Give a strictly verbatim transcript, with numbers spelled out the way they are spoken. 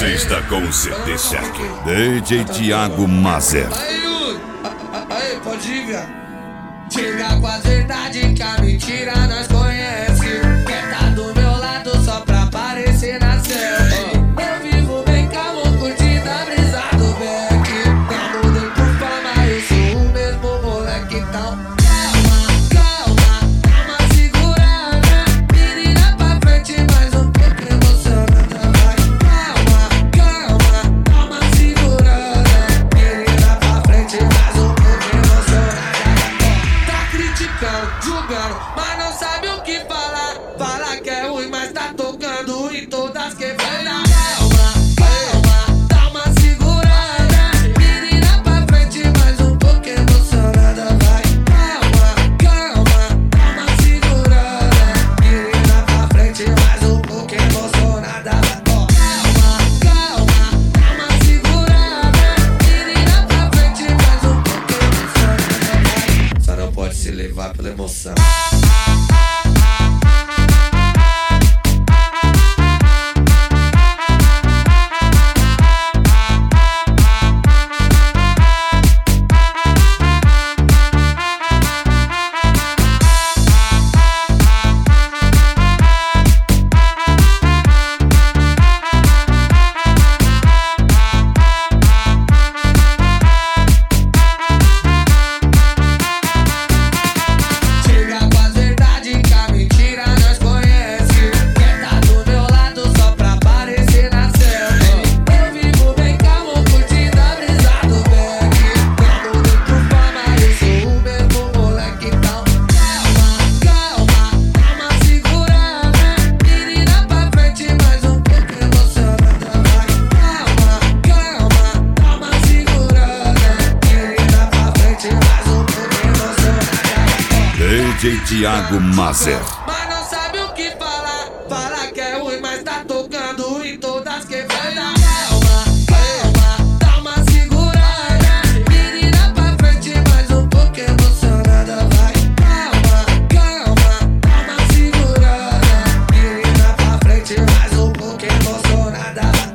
Você está com o C D Shark, D J Thiago Mazer. Aí, Yuri, aí, pode ir, viado. Chega com a verdade que a mentira nós conhece. Quer tá do meu lado só pra aparecer na selfie. Eu vivo bem calmo, curtindo a brisa do Beck. Não mudei por fama, eu sou o mesmo moleque, então calma, calma, calma, segurada. Menina pra frente, mais um pouco emocionada. Vai, calma, calma, calma, segurada. Menina pra frente, mais um pouco emocionada. Tá criticando, julgando, mas não sabe o que falar. Fala que é ruim, mas tá tocando em todas quebradas. Calma, calma, dá uma segurada. Menina pra frente, mais um pouco emocionada. Vai, calma, calma, dá uma segurada. Menina pra frente, mais um pouco emocionada. Ó, calma, calma, dá uma segurada. Menina pra frente, mais um pouco emocionada. Vai, só não pode se levar pela emoção. D J Thiago Mazer. Mas não sabe o que falar. Fala que é ruim, mas tá tocando em todas quebradas. Calma, calma, dá uma segurada. Menina pra frente, mais um pouco emocionada. Vai, calma, calma, dá uma segurada. Menina pra frente, mais um pouco emocionada.